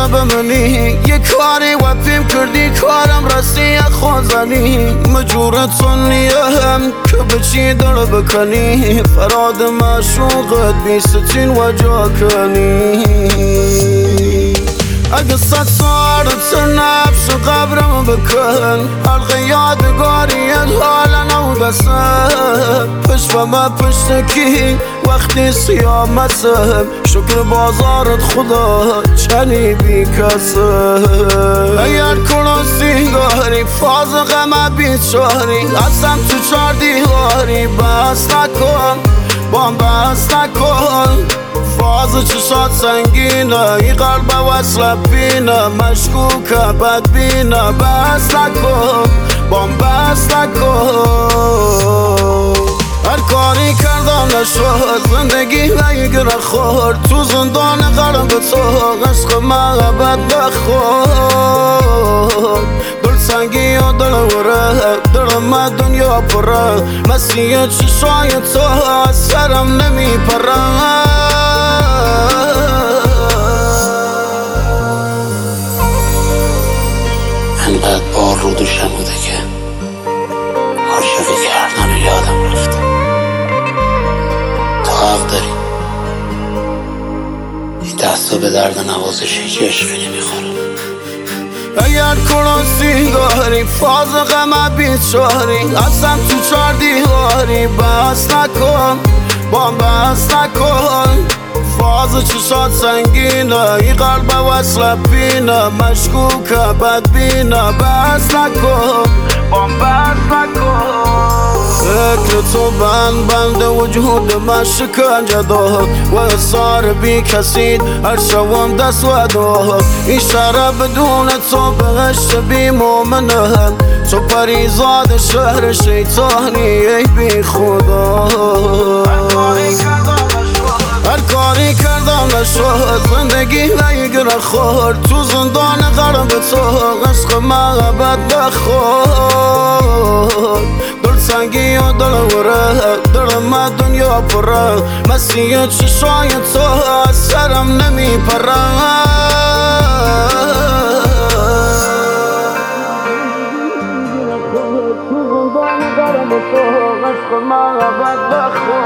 داره بمنی یه کاری و پیم کردی کارم رسی خوزنی مجورت سنیم که بچی داره بکنی فراد مشوقت بیستین و جا کنی اگه 100 ساعت نفس قبرم بکن حلق یادگاریت حالا نو دستم پشت و ما پشت کی وقتی سیامتم شکر بازارت خدا چنی بی کسم اگر کنو سیگاری فاز غم بیچاری ازم تو 4 دیواری بس نکن بام بس نکن فاز چشات سنگینه ای قلب وصل بینه مشکوکه بدبینه بس نکن بام بس نکن هر کاری کردم نشد زندگی نگیره خورد تو زندان قلب تو عشق محبت نخورد دل سنگی و دل وره دل ما دنیا پره مسیح چشای تو از سرم نمیپره انقدر بار رو دوشم بوده که عاشقی کردن و یادم رفته تو حق داری این دستا به درد نوازش هیچ عشقی نمیخوره اگر کنو سیگاری فاز غم بیچاری ازم تو 4 دیواری بس نکن بام بس نکن فاز چشات سنگینه ای قلب وصل بینه مشکوکه بدبینه بس نکن بام بس نکن فکر تو بند وجود من شکنجه داد و اصار بی کسید هر شوم دست و داد این شهر بدون تو بهشت بی مومنه تو پریزاد شهر شیطانی ای بی خدا هر کاری کردم نشد زندگی نگیره خورد تو زندان قلب تو عشق محبت نخورد دل سنگی و دل وره دل ما دنیا پره مسیح چشای تو از سرم نمیپره تو زندان قلب تو عشق محبت نخورد